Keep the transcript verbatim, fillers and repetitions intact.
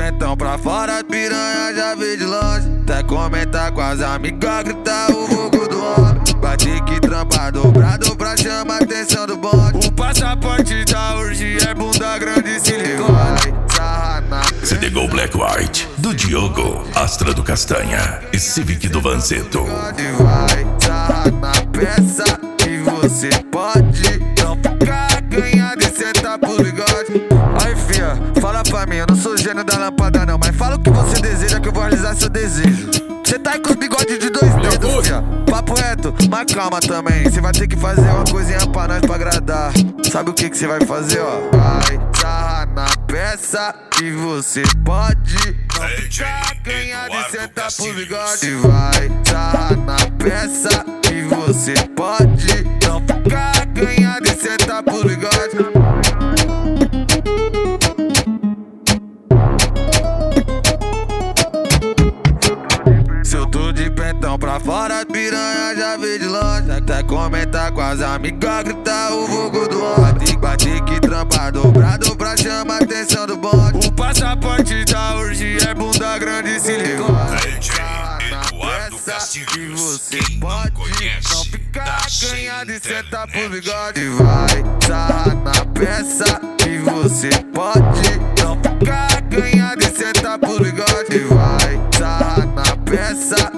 pentão pra fora, piranha já veio de longe. Até comentar com as amigas, gritar o vulgo do homem. Bate que trampa dobrado pra chamar a atenção do bonde. O passaporte da urge é bunda grande, silicone. Sarra na C D Go Black White, do Diogo, Astra do Castanha e Civic do Vanzeto. Vai, sarra na peça e você pode não ficar ganhado e sentar pro bigode. Aí fia, fala pra mim, eu não sou gênio da lâmpada não, mas fala o que você deseja que eu vou realizar seu desejo. Cê tá aí com os bigodes de dois dedos, fia. Papo reto, mas calma também. Cê vai ter que fazer uma coisinha pra nós pra agradar. Sabe o que que cê vai fazer, ó? Vai, sarra na peça e você pode não ficar ganhado e sentar pro bigode. Vai, sarra na peça e você pode não ficar ganhado e sentar pro bigode. Pentão pra fora, piranha já veio de longe. Até comentar com as amigas, gritar o vulgo do homem. Bate que trampa dobrado pra chamar a atenção do bonde. O passaporte da urge é bunda grande, silicone. Eduardo Castilhos, e você quem pode não conhece, não ficar tá ganhado e sentar pro internet. bigode. Vai, sarra na peça e você pode não ficar ganhado e sentar pro bigode. Vai, sarra na peça